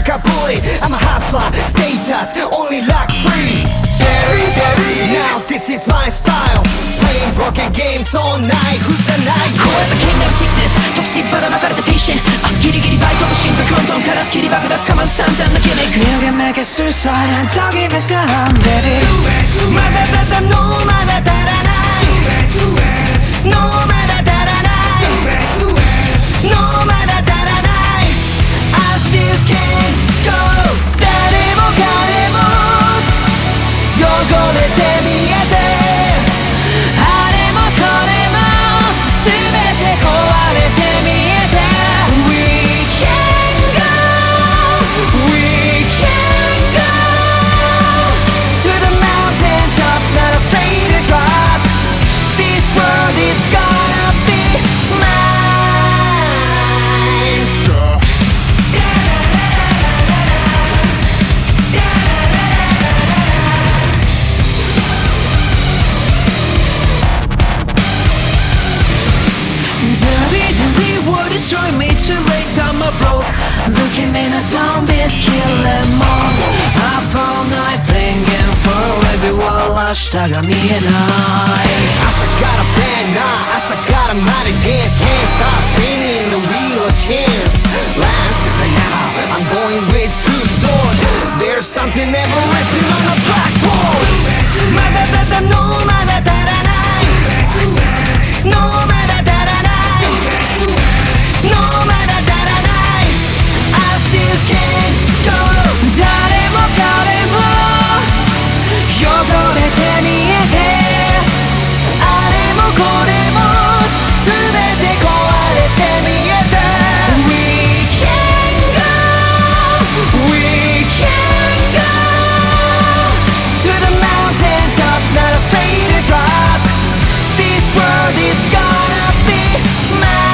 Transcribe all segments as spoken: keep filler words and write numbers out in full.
like a bully. I'm a hustler, status, only luck free. Very, very, now this is my style. Playing broken games all night. Who's the night? こうやって King of Sickness 特進ばらまかれた Patient あギリギリバイトの心臓混沌からスキリ爆出すかまず散々なギミック You can make it suicide and don't give it time baby まだまだ No まだ足らない No まだ足らない No まだ足らない I still can't go 誰も彼も汚れて見えてあれもこれも全て壊れて見えて We can go We can go To the mountain top, not afraid to drop. This world is gonna be mine. Dirty, dirty world destroy me too late, I'm a broke. Look at me, the zombies kill them all. Up all night playing game for residual 明日が見えない Asa got a plan now, Asa got a mighty dance. Can't stop spinning the wheel of chance. Last, but now I'm going way too soon. There's something never written on the blackboard. まだまだ No まだ足らない No まだ足らない No まだ足らない I still can't go 誰も彼も汚れて見えてあれもこれも全て壊れて見えて We can go We can go To the mountain top, not afraid to drop. This world is gonna be mine.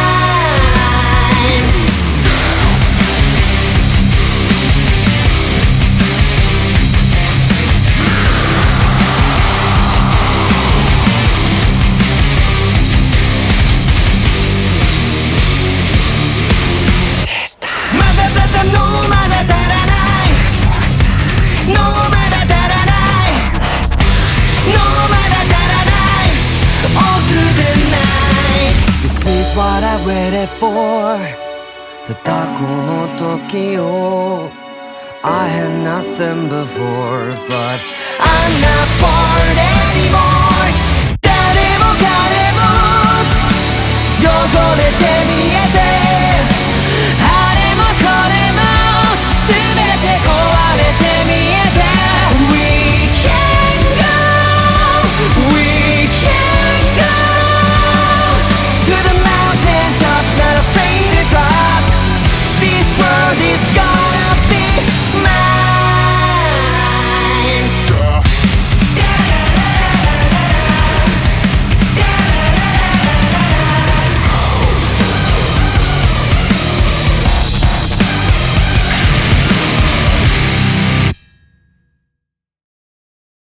Mada mada no mada taranai. No mada taranai. No mada taranai. All through the night. This is what I waited for. ただこの時を I had nothing before, but I'm not bored anymore. 誰も彼も汚れて見え